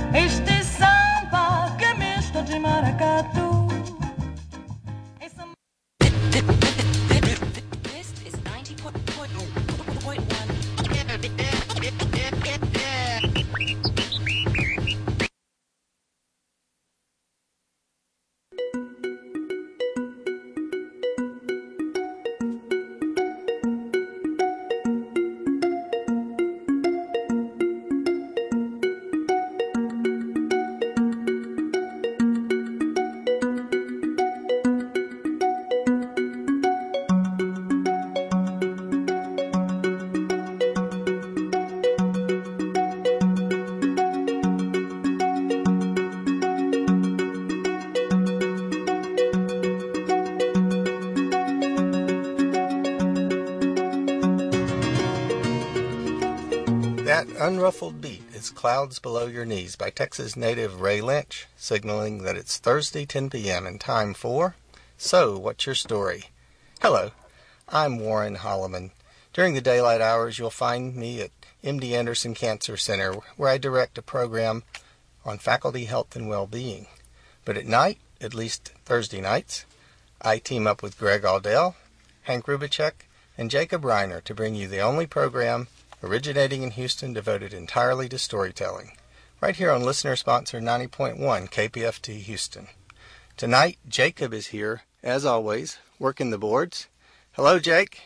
Este samba que é misto de maracatu. This is 90.1. That unruffled beat is Clouds Below Your Knees by Texas native Ray Lynch, signaling that it's Thursday 10 p.m. and time for So What's Your Story? Hello, I'm Warren Holloman. During the daylight hours, you'll find me at MD Anderson Cancer Center, where I direct a program on faculty health and well-being. But at night, at least Thursday nights, I team up with Greg Aldell, Hank Rubicek, and Jacob Reiner to bring you the only program originating in Houston devoted entirely to storytelling, right here on listener-sponsored 90.1 KPFT Houston. Tonight, Jacob is here, as always, working the boards. Hello, Jake.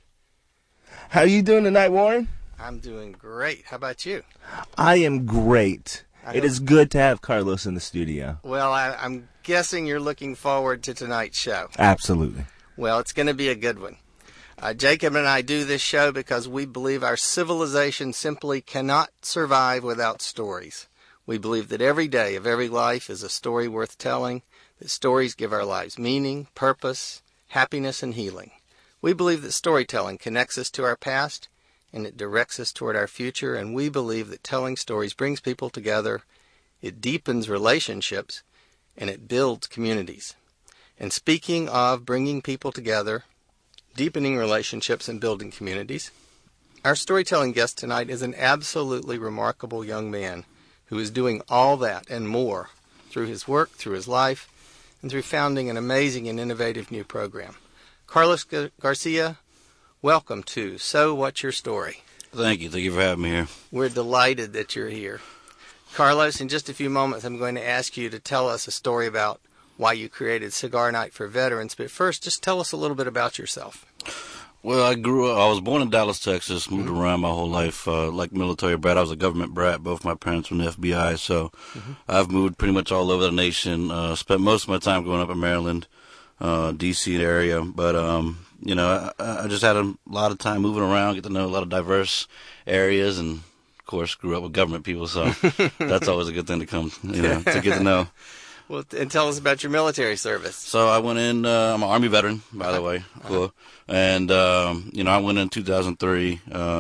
How you doing tonight, Warren? I'm doing great. How about you? I am great. It is good to have Carlos in the studio. Well, I'm guessing you're looking forward to tonight's show. Absolutely. Well, it's going to be a good one. Jacob and I do this show because we believe our civilization simply cannot survive without stories. We believe that every day of every life is a story worth telling, that stories give our lives meaning, purpose, happiness, and healing. We believe that storytelling connects us to our past, and it directs us toward our future, and we believe that telling stories brings people together, it deepens relationships, and it builds communities. And speaking of bringing people together, deepening relationships and building communities, our storytelling guest tonight is an absolutely remarkable young man who is doing all that and more through his work, through his life, and through founding an amazing and innovative new program. Carlos Garcia, welcome to So What's Your Story? Thank you. Thank you for having me here. We're delighted that you're here. Carlos, in just a few moments, I'm going to ask you to tell us a story about why you created Cigar Night for Veterans. But first, just tell us a little bit about yourself. Well, I was born in Dallas, Texas, moved around my whole life, like military brat. I was a government brat. Both my parents were in the FBI, so I've moved pretty much all over the nation, spent most of my time growing up in Maryland, D.C. area. But, I just had a lot of time moving around, get to know a lot of diverse areas, and, of course, grew up with government people, so that's always a good thing to come, to get to know. Well, and tell us about your military service. So I went in, I'm an Army veteran, by the way, cool. And, I went in 2003,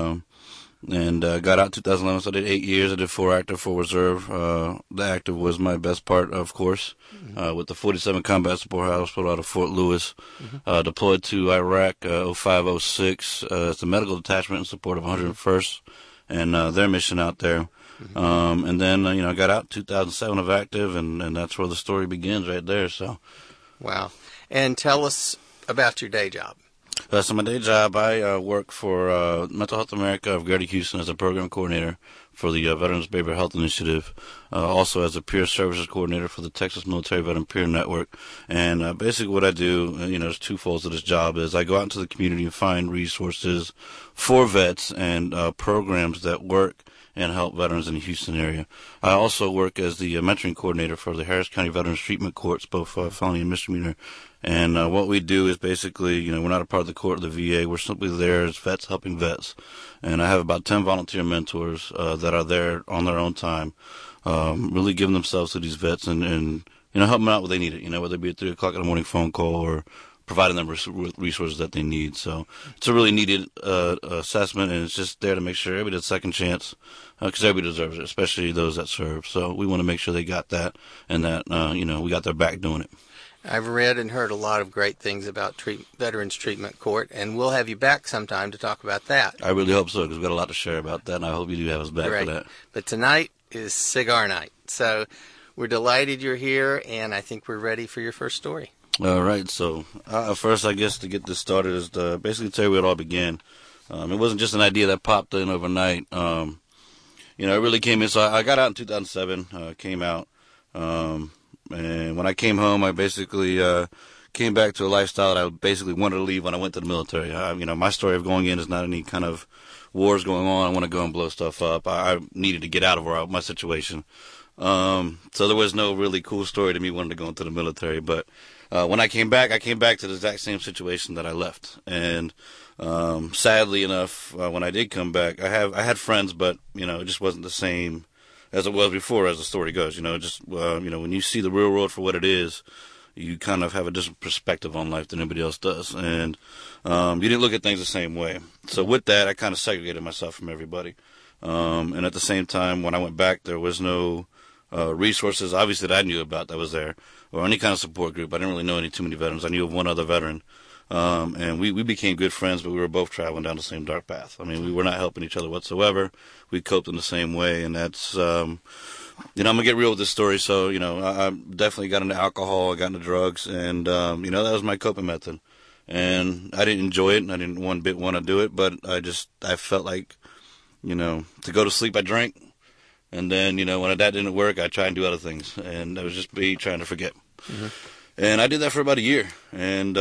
and got out 2011, so I did 8 years. I did 4 active, 4 reserve. The active was my best part, of course, with the 47 Combat Support Hospital out of Fort Lewis. Deployed to Iraq, 05, 06, as a medical detachment in support of 101st and their mission out there. And then, I got out 2007 of active, and that's where the story begins right there. So, wow. And tell us about your day job. So my day job, I work for Mental Health America of Greater Houston as a program coordinator for the Veterans Behavioral Health Initiative, also as a peer services coordinator for the Texas Military Veteran Peer Network. And basically what I do, there's twofold to this job, is I go out into the community and find resources for vets and programs that work and help veterans in the Houston area. I also work as the mentoring coordinator for the Harris County Veterans Treatment Courts, both felony and misdemeanor. And what we do is basically, we're not a part of the court of the VA. We're simply there as vets helping vets. And I have about 10 volunteer mentors that are there on their own time, really giving themselves to these vets and helping them out when they need it, whether it be a 3 o'clock in the morning phone call or providing them with resources that they need. So it's a really needed assessment, and it's just there to make sure everybody gets a second chance, because everybody deserves it, especially those that serve. So we want to make sure they got that, and that, we got their back doing it. I've read and heard a lot of great things about Veterans Treatment Court, and we'll have you back sometime to talk about that. I really hope so, because we've got a lot to share about that, and I hope you do have us back for that. But tonight, is Cigar Night. So we're delighted you're here, and I think we're ready for your first story. All right. So first, I guess, to get this started is to basically tell you where it all began. It wasn't just an idea that popped in overnight. It really came in. So I got out in 2007, came out. And when I came home, I basically came back to a lifestyle that I basically wanted to leave when I went to the military. My story of going in is not any kind of wars going on. I want to go and blow stuff up. I needed to get out of my situation. So there was no really cool story to me wanting to go into the military. But when I came back to the exact same situation that I left. And sadly enough, when I did come back, I had friends, but it just wasn't the same as it was before, as the story goes. When you see the real world for what it is, you kind of have a different perspective on life than anybody else does. And you didn't look at things the same way. So with that, I kind of segregated myself from everybody. And at the same time, when I went back, there was no resources, obviously, that I knew about that was there, or any kind of support group. I didn't really know too many veterans. I knew of one other veteran. And we became good friends, but we were both traveling down the same dark path. I mean, we were not helping each other whatsoever. We coped in the same way, and that's, I'm going to get real with this story. So, I definitely got into alcohol, I got into drugs, and, that was my coping method. And I didn't enjoy it, and I didn't one bit want to do it, but I felt like, to go to sleep, I drank. And then, when that didn't work, I tried and do other things. And it was just me trying to forget. Mm-hmm. And I did that for about a year. And,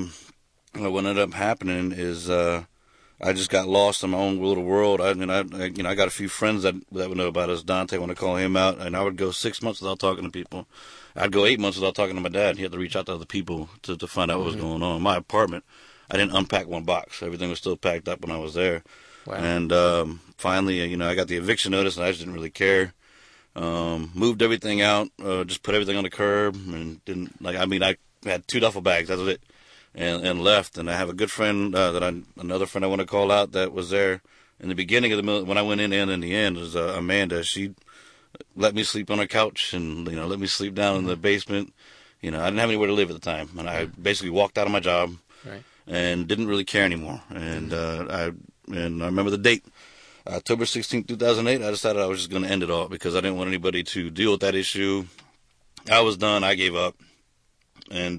what ended up happening is I just got lost in my own little world. I got a few friends that would know about us. Dante, I want to call him out, and I would go 6 months without talking to people. I'd go 8 months without talking to my dad. He had to reach out to other people to find out what was going on. My apartment, I didn't unpack one box. Everything was still packed up when I was there. Wow. And finally, I got the eviction notice, and I just didn't really care. Moved everything out, just put everything on the curb, and I had 2 duffel bags. That was it. And left. And I have a good friend another friend I want to call out that was there in the beginning of the when I went in and in the end was Amanda. She let me sleep on her couch and let me sleep down in the basement. I didn't have anywhere to live at the time, and I basically walked out of my job, right, and didn't really care anymore. And I remember the date, October 16th, 2008. I decided I was just going to end it all because I didn't want anybody to deal with that issue. I was done. I gave up, and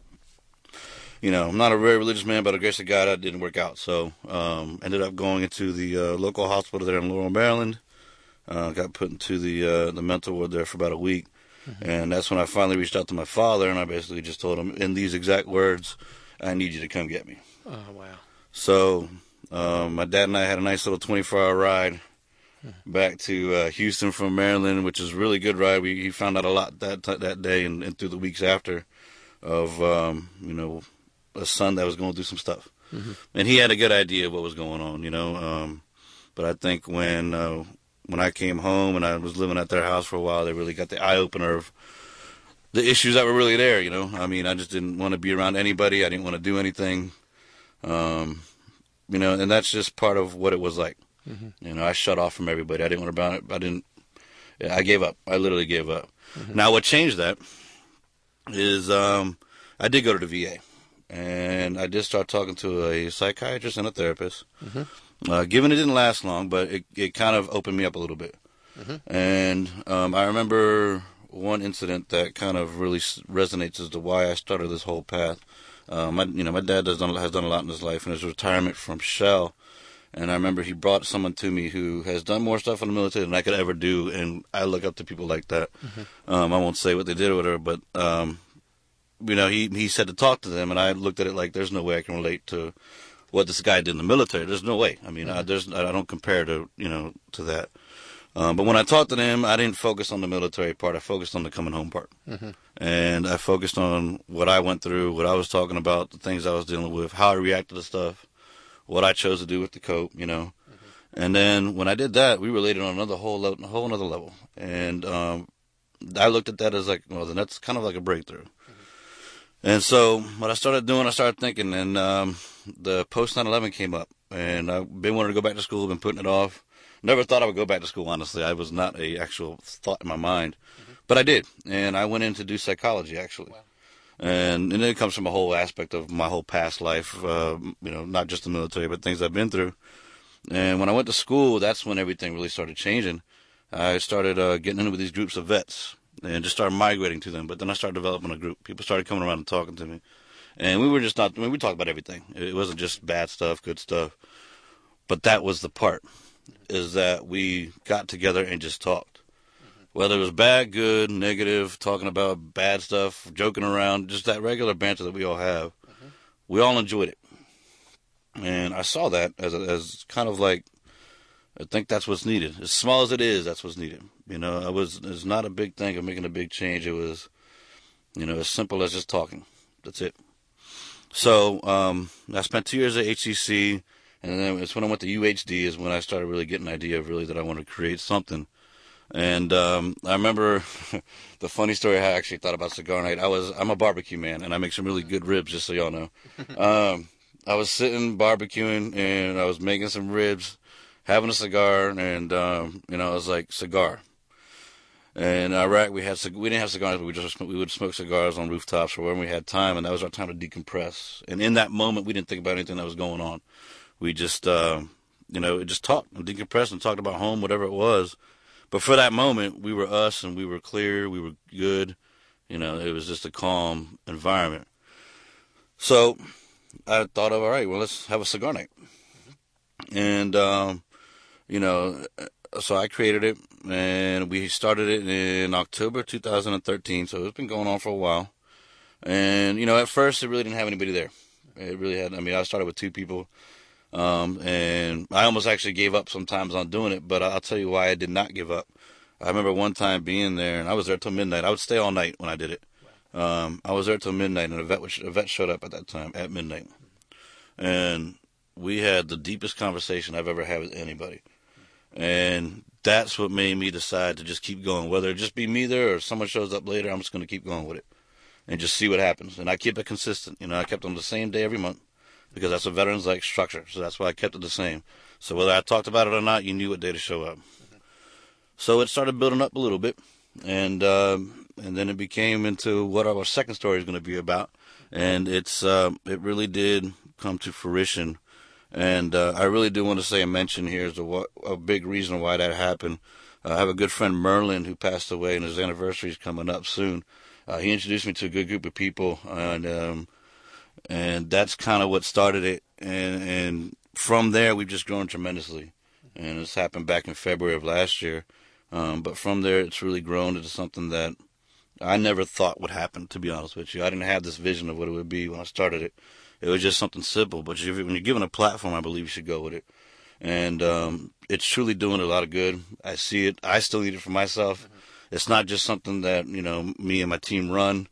I'm not a very religious man, but by the grace of God, that didn't work out. So, ended up going into the local hospital there in Laurel, Maryland. Got put into the mental ward there for about a week. Mm-hmm. And that's when I finally reached out to my father, and I basically just told him in these exact words, I need you to come get me. Oh, wow. So, my dad and I had a nice little 24-hour ride back to Houston from Maryland, which is a really good ride. He found out a lot that day and through the weeks after of, a son that was going through some stuff. Mm-hmm. And he had a good idea of what was going on, but I think when I came home and I was living at their house for a while, they really got the eye-opener of the issues that were really there, I just didn't want to be around anybody. I didn't want to do anything, and that's just part of what it was like. Mm-hmm. I shut off from everybody. I didn't want to be around it. I gave up. I literally gave up. Mm-hmm. Now, what changed that is I did go to the VA. And I did start talking to a psychiatrist and a therapist. Mm-hmm. Given it didn't last long, but it kind of opened me up a little bit. Mm-hmm. And I remember one incident that kind of really resonates as to why I started this whole path. My dad has done a lot in his life, and his retirement from Shell. And I remember he brought someone to me who has done more stuff in the military than I could ever do, and I look up to people like that. Mm-hmm. I won't say what they did with her, but he said to talk to them, and I looked at it like there's no way I can relate to what this guy did in the military. There's no way. I mean, mm-hmm. I don't compare to that. But when I talked to them, I didn't focus on the military part. I focused on the coming home part. Mm-hmm. And I focused on what I went through, what I was talking about, the things I was dealing with, how I reacted to stuff, what I chose to do with the cope, Mm-hmm. And then when I did that, we related on a whole another level. And I looked at that as like, well, then that's kind of like a breakthrough. And so what I started doing, I started thinking, and the post 9/11 came up, and I've been wanting to go back to school, been putting it off. Never thought I would go back to school, honestly. I was not a actual thought in my mind, but I did, and I went in to do psychology, actually. Wow. And it comes from a whole aspect of my whole past life, not just the military, but things I've been through. And when I went to school, that's when everything really started changing. I started getting in with these groups of vets and just started migrating to them. But then I started developing a group. People started coming around and talking to me. And we were just not, I mean, we talked about everything. It wasn't just bad stuff, good stuff. But that was the part, is that we got together and just talked. Whether it was bad, good, negative, talking about bad stuff, joking around, just that regular banter that we all have, we all enjoyed it. And I saw that as kind of like, I think that's what's needed. As small as it is, that's what's needed. You know, it's not a big thing of making a big change. It was, you know, as simple as just talking. That's it. So I spent 2 years at HCC, and then it's when I went to UHD is when I started really getting an idea of really that I wanted to create something. And I remember the funny story how I actually thought about cigar night. I'm a barbecue man, and I make some really good ribs, just so y'all know. I was sitting barbecuing, and I was making some ribs, having a cigar, and you know, I was like, cigar. And in Iraq, we didn't have cigars, but we would smoke cigars on rooftops or wherever we had time, and that was our time to decompress. And in that moment, we didn't think about anything that was going on. We just, you know, just talked and decompressed and talked about home, whatever it was. But for that moment, we were us, and we were clear, we were good. You know, it was just a calm environment. So I thought of, all right, well, let's have a cigar night. And, you know, so I created it, and we started it in October 2013, so it's been going on for a while. And, you know, at first, it really didn't have anybody there. It really had, I mean, I started with 2 people, and I almost actually gave up sometimes on doing it, but I'll tell you why I did not give up. I remember one time being there, and I was there till midnight. I would stay all night when I did it. I was there till midnight, and a vet showed up at that time, at midnight. And we had the deepest conversation I've ever had with anybody. And that's what made me decide to just keep going. Whether it just be me there or someone shows up later, I'm just going to keep going with it and just see what happens. And I keep it consistent. You know, I kept on the same day every month because that's what veterans like, structure. So that's why I kept it the same. So whether I talked about it or not, you knew what day to show up. So it started building up a little bit. And then it became into what our second story is going to be about. And it really did come to fruition. And I really do want to say and mention here is a big reason why that happened. I have a good friend, Merlin, who passed away, and his anniversary is coming up soon. He introduced me to a good group of people, and that's kind of what started it. And from there, we've just grown tremendously. And it's happened back in February of last year. But from there, it's really grown into something that I never thought would happen, to be honest with you. I didn't have this vision of what it would be when I started it. It was just something simple, but when you're given a platform, I believe you should go with it. And it's truly doing a lot of good. I see it. I still need it for myself. It's not just something that, you know, me and my team run.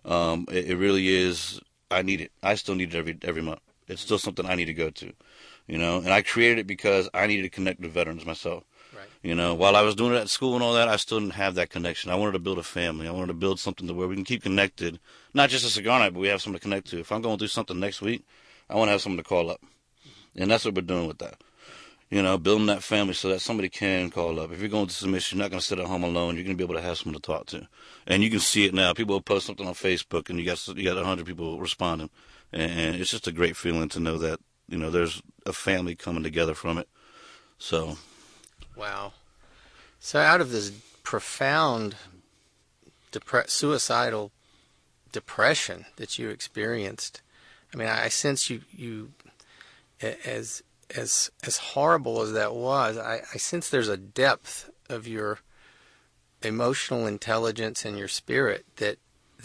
It really is. I need it. I still need it every month. It's still something I need to go to, you know. And I created it because I needed to connect with veterans myself. Right. You know, while I was doing it at school and all that, I still didn't have that connection. I wanted to build a family. I wanted to build something to where we can keep connected. Not just a cigar night, but we have something to connect to. If I'm going through something next week, I want to have someone to call up. And that's what we're doing with that. You know, building that family so that somebody can call up. If you're going through some issue, you're not going to sit at home alone. You're going to be able to have someone to talk to. And you can see it now. People will post something on Facebook, and you got 100 people responding. And it's just a great feeling to know that, you know, there's a family coming together from it. So. Wow. So out of this profound suicidal depression that you experienced, I mean, I sense you as horrible as that was, I sense there's a depth of your emotional intelligence and your spirit that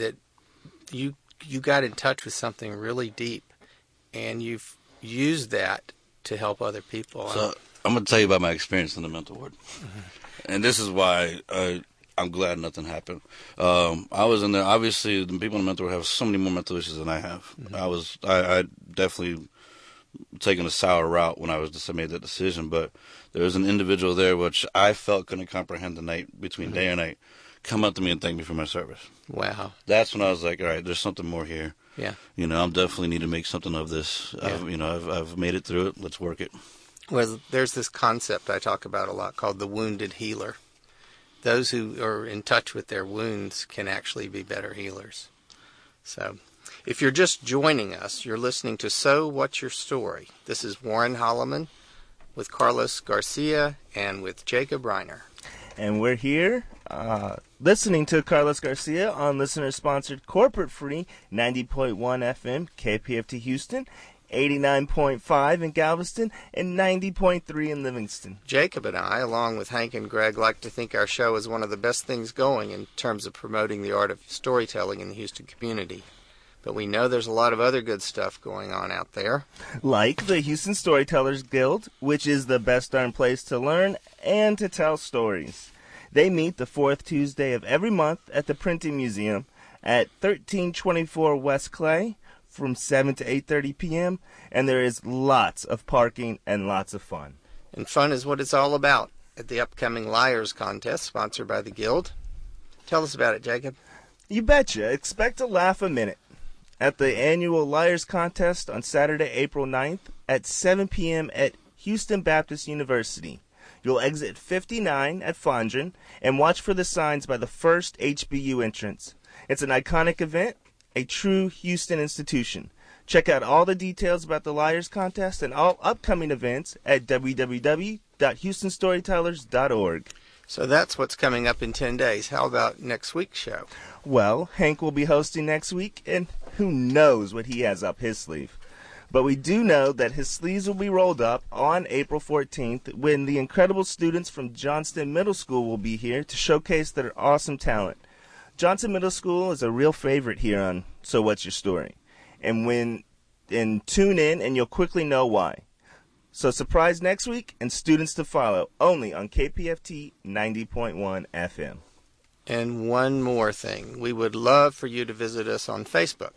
you got in touch with something really deep, and you've used that to help other people. So I'm going to tell you about my experience in the mental ward. And this is why I'm glad nothing happened. I was in there. Obviously, the people in the mental ward have so many more mental issues than I have. I definitely taken a sour route when I made that decision. But there was an individual there which I felt couldn't comprehend the night between day and night come up to me and thank me for my service. Wow. That's when I was like, all right, there's something more here. Yeah. You know, I'm definitely need to make something of this. Yeah. I've made it through it. Let's work it. Well, there's this concept I talk about a lot called the wounded healer. Those who are in touch with their wounds can actually be better healers. So, if you're just joining us, you're listening to So What's Your Story? This is Warren Holloman with Carlos Garcia and with Jacob Reiner. And we're here listening to Carlos Garcia on listener-sponsored corporate-free 90.1 FM KPFT Houston, 89.5 in Galveston, and 90.3 in Livingston. Jacob and I, along with Hank and Greg, like to think our show is one of the best things going in terms of promoting the art of storytelling in the Houston community. But we know there's a lot of other good stuff going on out there. Like the Houston Storytellers Guild, which is the best darn place to learn and to tell stories. They meet the fourth Tuesday of every month at the Printing Museum at 1324 West Clay from 7 to 8:30 p.m., and there is lots of parking and lots of fun. And fun is what it's all about at the upcoming Liars Contest, sponsored by the Guild. Tell us about it, Jacob. You betcha. Expect to laugh a minute at the annual Liars Contest on Saturday, April 9th at 7 p.m. at Houston Baptist University. You'll exit 59 at Fondren and watch for the signs by the first HBU entrance. It's an iconic event, a true Houston institution. Check out all the details about the Liars Contest and all upcoming events at www.houstonstorytellers.org. So that's what's coming up in 10 days. How about next week's show? Well, Hank will be hosting next week, and who knows what he has up his sleeve. But we do know that his sleeves will be rolled up on April 14th when the incredible students from Johnston Middle School will be here to showcase their awesome talent. Johnston Middle School is a real favorite here on So What's Your Story? And tune in and you'll quickly know why. So surprise next week and students to follow only on KPFT 90.1 FM. And one more thing. We would love for you to visit us on Facebook.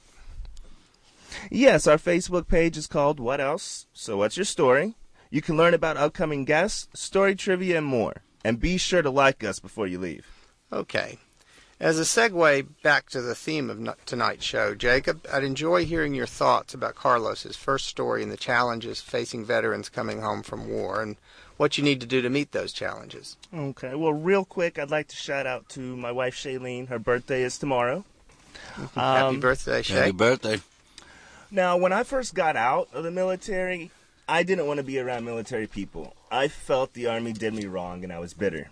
Yes, our Facebook page is called What Else? So What's Your Story? You can learn about upcoming guests, story trivia, and more. And be sure to like us before you leave. Okay. As a segue back to the theme of tonight's show, Jacob, I'd enjoy hearing your thoughts about Carlos's first story and the challenges facing veterans coming home from war and what you need to do to meet those challenges. Okay, well, real quick, I'd like to shout out to my wife, Shailene. Her birthday is tomorrow. Happy birthday, Shay. Happy birthday. Now, when I first got out of the military, I didn't want to be around military people. I felt the Army did me wrong, and I was bitter.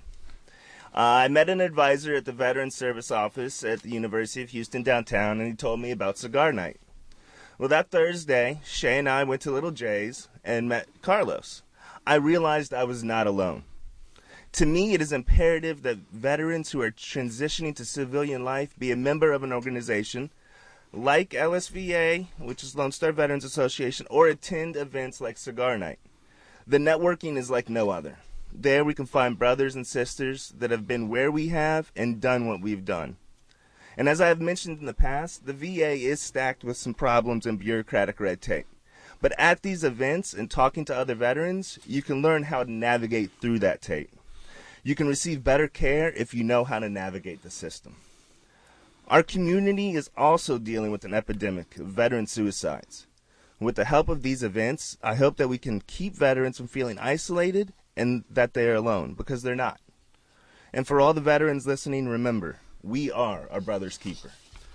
I met an advisor at the Veterans Service Office at the University of Houston downtown, and he told me about cigar night. Well, that Thursday, Shay and I went to Little Jay's and met Carlos. I realized I was not alone. To me, it is imperative that veterans who are transitioning to civilian life be a member of an organization like LSVA, which is Lone Star Veterans Association, or attend events like Cigar Night. The networking is like no other. There we can find brothers and sisters that have been where we have and done what we've done. And as I have mentioned in the past, the VA is stacked with some problems and bureaucratic red tape. But at these events and talking to other veterans, you can learn how to navigate through that tape. You can receive better care if you know how to navigate the system. Our community is also dealing with an epidemic of veteran suicides. With the help of these events, I hope that we can keep veterans from feeling isolated and that they are alone, because they're not. And for all the veterans listening, remember, we are our brother's keeper.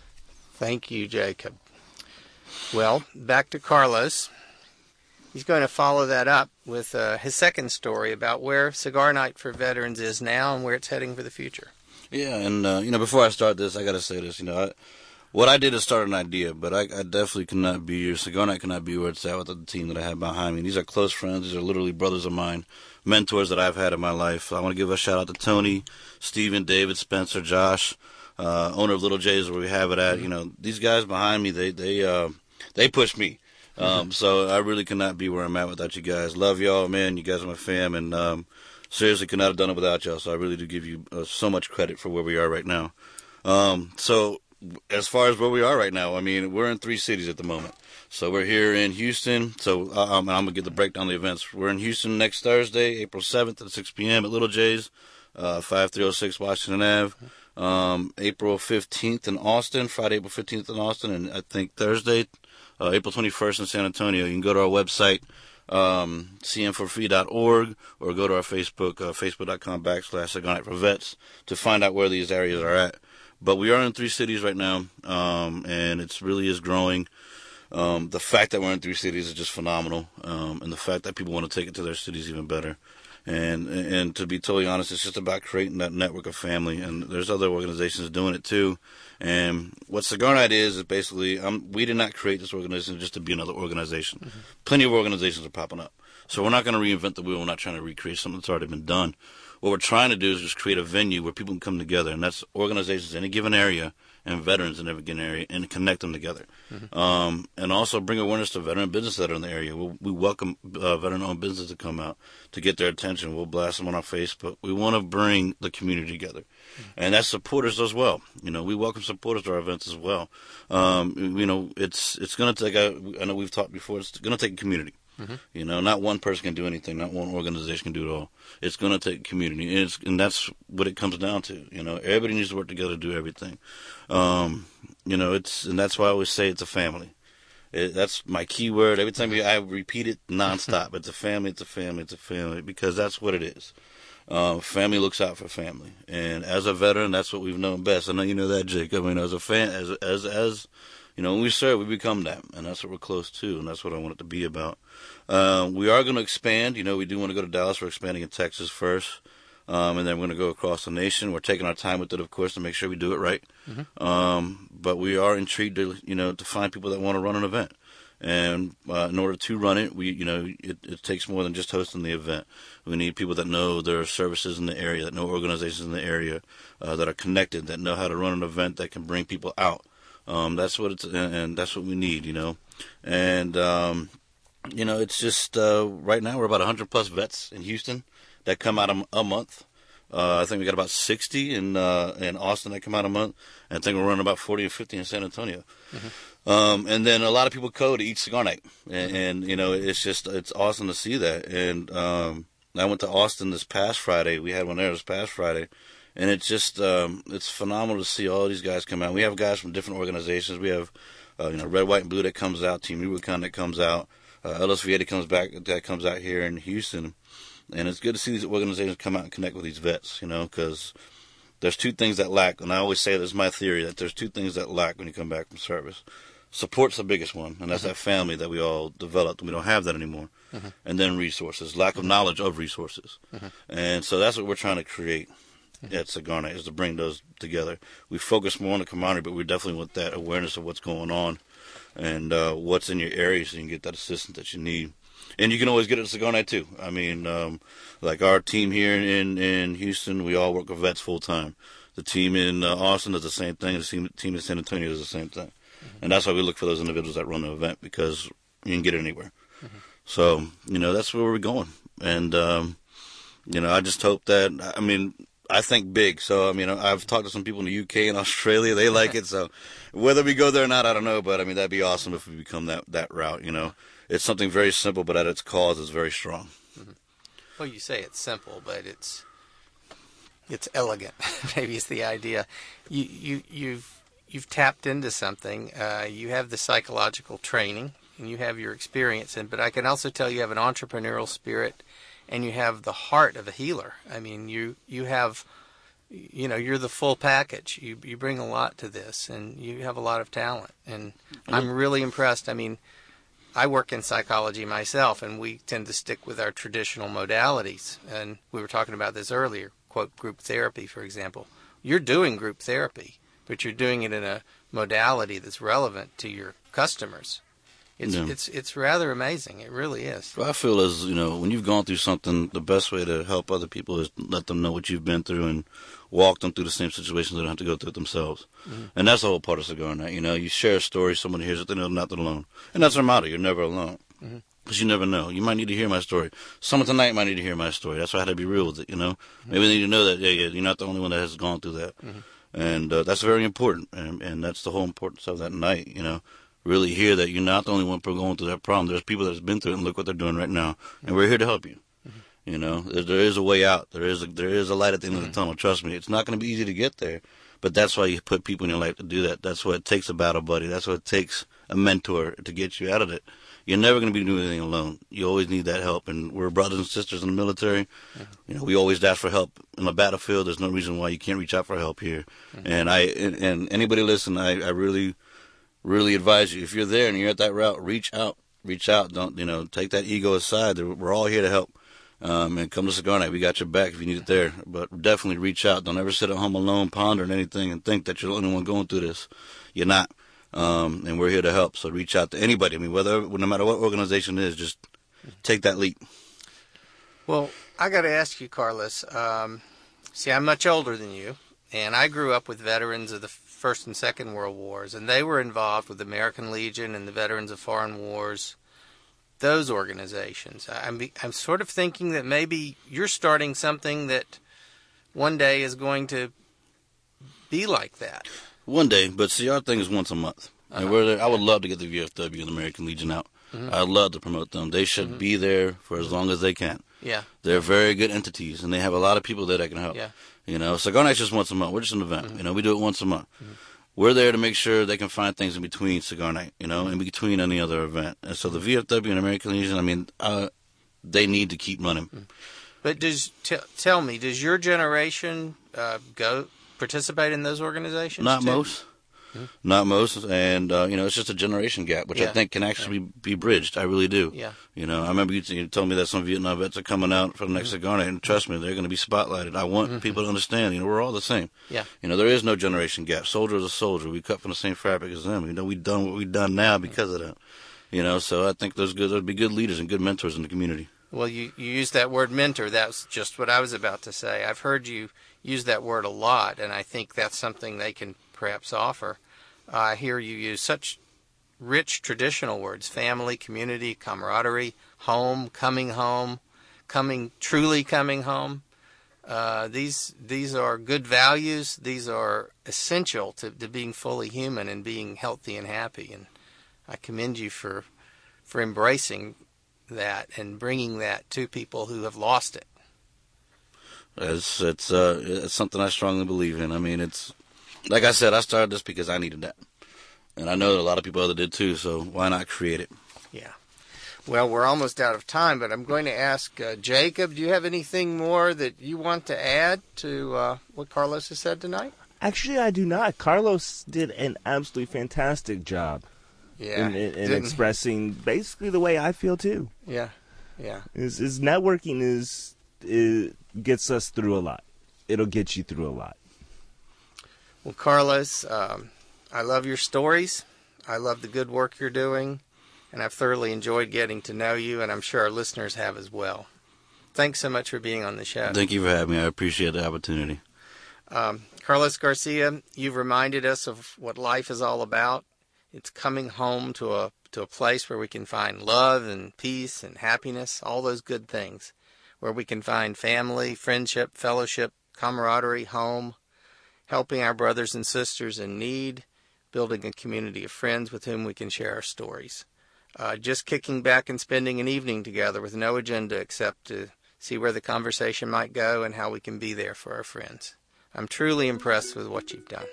Thank you, Jacob. Well, back to Carlos. He's going to follow that up with his second story about where Cigar Night for Veterans is now and where it's heading for the future. Yeah, and, before I start this, I got to say this. What I did is start an idea, but I definitely cannot be, Cigar Night cannot be where it's at with the team that I have behind me. These are close friends. These are literally brothers of mine, mentors that I've had in my life. I want to give a shout out to Tony, Steven, David, Spencer, Josh, owner of Little Jay's where we have it at. These guys behind me, they push me. So I really cannot be where I'm at without you guys. Love y'all, man. You guys are my fam, and seriously could not have done it without y'all. So I really do give you so much credit for where we are right now. So as far as where we are right now, we're in 3 cities at the moment. So we're here in Houston. So I'm going to get the breakdown of the events. We're in Houston next Thursday, April 7th at 6 p.m. at Little Jay's, 5306 Washington Ave. April 15th in Austin, Friday, April 15th in Austin, and I think Thursday, April 21st in San Antonio. You can go to our website, cm4free.org, or go to our Facebook, facebook.com/Cigar Night for Vets, to find out where these areas are at. But we are in 3 cities right now, and it really is growing. The fact that we're in 3 cities is just phenomenal, and the fact that people want to take it to their cities even better. And to be totally honest, it's just about creating that network of family. And there's other organizations doing it too. And what Cigar Night is basically, we did not create this organization just to be another organization. Mm-hmm. Plenty of organizations are popping up. So we're not going to reinvent the wheel. We're not trying to recreate something that's already been done. What we're trying to do is just create a venue where people can come together, and that's organizations in a given area and veterans in every given area, and connect them together. Mm-hmm. And also bring awareness to veteran businesses that are in the area. We welcome veteran-owned businesses to come out to get their attention. We'll blast them on our Facebook. We want to bring the community together, and that's supporters as well. We welcome supporters to our events as well. It's going to take I know we've talked before. It's going to take a community. Mm-hmm. Not one person can do anything. Not one organization can do it all. It's going to take community, and that's what it comes down to. Everybody needs to work together to do everything. And that's why I always say it's a family. That's my key word. Every time I repeat it nonstop. It's a family. It's a family. It's a family, because that's what it is. Family looks out for family, and as a veteran, that's what we've known best. I know you know that, Jake. I mean, as a fan, as when we serve, we become that, and that's what we're close to, and that's what I want it to be about. We are going to expand. We do want to go to Dallas. We're expanding in Texas first, and then we're going to go across the nation. We're taking our time with it, of course, to make sure we do it right. Mm-hmm. But we are intrigued to find people that want to run an event. And in order to run it, it takes more than just hosting the event. We need people that know there are services in the area, that know organizations in the area, that are connected, that know how to run an event that can bring people out. That's what and that's what we need, And, it's just, right now we're about 100 plus vets in Houston that come out a month. I think we got about 60 in Austin that come out a month. And I think we're running about 40 or 50 in San Antonio. Mm-hmm. And then a lot of people go to each Cigar Night. And it's awesome to see that. And, I went to Austin this past Friday. We had one there this past Friday. And it's just, it's phenomenal to see all these guys come out. We have guys from different organizations. We have, Red, White, and Blue that comes out, Team Rubicon that comes out, LSVA that comes out here in Houston. And it's good to see these organizations come out and connect with these vets, because there's two things that lack. And I always say, this is my theory, that there's two things that lack when you come back from service. Support's the biggest one, and that's that family that we all developed, and we don't have that anymore. Mm-hmm. And then resources, lack of knowledge of resources. Mm-hmm. And so that's what we're trying to create at Cigar Night, is to bring those together. We focus more on the camaraderie, but we definitely want that awareness of what's going on and what's in your area, so you can get that assistance that you need. And you can always get it at Cigar Night too. I mean, like our team here in Houston, we all work with vets full time. The team in Austin does the same thing. The team in San Antonio does the same thing. Mm-hmm. And that's why we look for those individuals that run the event, because you can get it anywhere. Mm-hmm. So, that's where we're going. And, I just hope that, I think big. So, I've talked to some people in the UK and Australia. They like it. So whether we go there or not, I don't know. But, that'd be awesome if we become that route, It's something very simple, but at its cause, it's very strong. Mm-hmm. Well, you say it's simple, but it's elegant. Maybe it's the idea. You've tapped into something. You have the psychological training, and you have your experience. But I can also tell you have an entrepreneurial spirit, and you have the heart of a healer. You have, you're the full package. You bring a lot to this, and you have a lot of talent. And I'm really impressed. I work in psychology myself, and we tend to stick with our traditional modalities. And we were talking about this earlier, quote, group therapy, for example. You're doing group therapy, but you're doing it in a modality that's relevant to your customers. It's rather amazing. It really is. Well, I feel as, when you've gone through something, the best way to help other people is let them know what you've been through and walk them through the same situations. They don't have to go through it themselves. Mm-hmm. And that's the whole part of Cigar Night. You share a story, someone hears it, they know they're not alone. And that's our motto. You're never alone. Mm-hmm. Because you never know. You might need to hear my story. Someone tonight might need to hear my story. That's why I had to be real with it, Mm-hmm. Maybe they need to know that, you're not the only one that has gone through that. Mm-hmm. And that's very important. And that's the whole importance of that night, Really hear that you're not the only one going through that problem. There's people that have been through it, and look what they're doing right now. And we're here to help you. Mm-hmm. There is a way out. There is a light at the end of the tunnel. Trust me. It's not going to be easy to get there. But that's why you put people in your life to do that. That's what it takes, a battle buddy. That's what it takes, a mentor, to get you out of it. You're never going to be doing anything alone. You always need that help. And we're brothers and sisters in the military. Mm-hmm. We always ask for help in the battlefield. There's no reason why you can't reach out for help here. Mm-hmm. And anybody listen, I really advise you, if you're there and you're at that route, reach out. Don't, take that ego aside. We're all here to help. And come to Cigar Night. We got your back if you need it there. But definitely reach out. Don't ever sit at home alone pondering anything and think that you're the only one going through this. You're not. And we're here to help. So reach out to anybody. I mean, no matter what organization it is, just take that leap. Well, I got to ask you, Carlos. See, I'm much older than you, and I grew up with veterans of the First and Second World Wars, and they were involved with the American Legion and the Veterans of Foreign Wars, those organizations. I'm sort of thinking that maybe you're starting something that one day is going to be like that. One day, but see, our thing is once a month. I would love to get the VFW and the American Legion out. Mm-hmm. I'd love to promote them. They should be there for as long as they can. Yeah. They're very good entities, and they have a lot of people there that can help. Yeah. You know, Cigar Night's just once a month. We're just an event. Mm-hmm. You know, we do it once a month. Mm-hmm. We're there to make sure they can find things in between Cigar Night, you know, in between any other event. And so the VFW and American Legion, I mean, they need to keep running. But tell me, does your generation go participate in those organizations? Not too? most. Not most, and you know, it's just a generation gap, which I think can actually be bridged. I really do. Yeah. You know, I remember you told me that some Vietnam vets are coming out for the next Cigar Night, and trust me, they're going to be spotlighted. I want people to understand, you know, we're all the same. Yeah. You know, there is no generation gap. Soldier is a soldier. We cut from the same fabric as them. You know, we've done what we've done now because of that. You know, so I think there'll be good leaders and good mentors in the community. Well, you used that word mentor. That's just what I was about to say. I've heard you use that word a lot, and I think that's something they can perhaps offer. I hear you use such rich traditional words: family, community, camaraderie, home, truly coming home. These are good values. These are essential to being fully human and being healthy and happy. And I commend you for embracing that and bringing that to people who have lost it. It's something I strongly believe in. I mean, it's like I said, I started this because I needed that. And I know that a lot of people other did too, so why not create it? Yeah. Well, we're almost out of time, but I'm going to ask Jacob, do you have anything more that you want to add to what Carlos has said tonight? Actually, I do not. Carlos did an absolutely fantastic job in expressing basically the way I feel too. Yeah, yeah. His networking gets us through a lot. It'll get you through a lot. Well, Carlos, I love your stories. I love the good work you're doing, and I've thoroughly enjoyed getting to know you, and I'm sure our listeners have as well. Thanks so much for being on the show. Thank you for having me. I appreciate the opportunity. Carlos Garcia, you've reminded us of what life is all about. It's coming home to a place where we can find love and peace and happiness, all those good things, where we can find family, friendship, fellowship, camaraderie, home, helping our brothers and sisters in need, building a community of friends with whom we can share our stories. Just kicking back and spending an evening together with no agenda except to see where the conversation might go and how we can be there for our friends. I'm truly impressed with what you've done.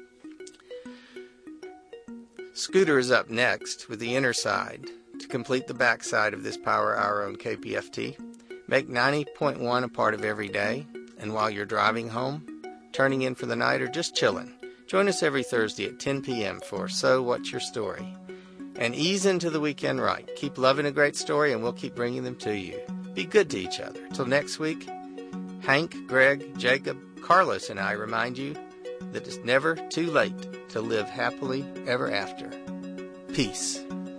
Scooter is up next with The Inner Side to complete the backside of this Power Hour on KPFT. Make 90.1 a part of every day, and while you're driving home, turning in for the night, or just chilling, join us every Thursday at 10 p.m. for So What's Your Story? And ease into the weekend right. Keep loving a great story, and we'll keep bringing them to you. Be good to each other. Till next week, Hank, Greg, Jacob, Carlos, and I remind you that it's never too late to live happily ever after. Peace.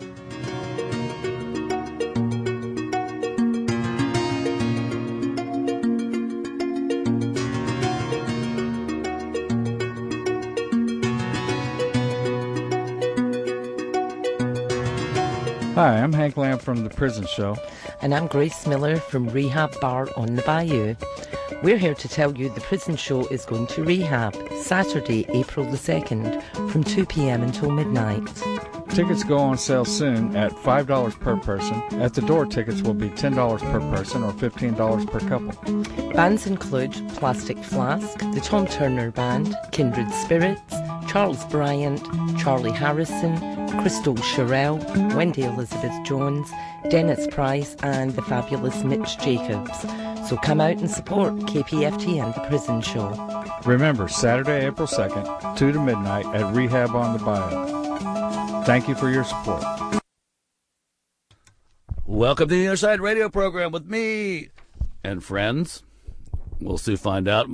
Hi, I'm Hank Lamb from The Prison Show. And I'm Grace Miller from Rehab Bar on the Bayou. We're here to tell you The Prison Show is going to rehab Saturday, April the 2nd from 2 p.m. until midnight. Tickets go on sale soon at $5 per person. At the door, tickets will be $10 per person or $15 per couple. Bands include Plastic Flask, the Tom Turner Band, Kindred Spirits, Charles Bryant, Charlie Harrison, Crystal Sherrill, Wendy Elizabeth Jones, Dennis Price, and the fabulous Mitch Jacobs. So come out and support KPFT and The Prison Show. Remember, Saturday, April 2nd, 2 to midnight at Rehab on the Bayou. Thank you for your support. Welcome to the Inner Side Radio program with me, and friends? We'll soon find out.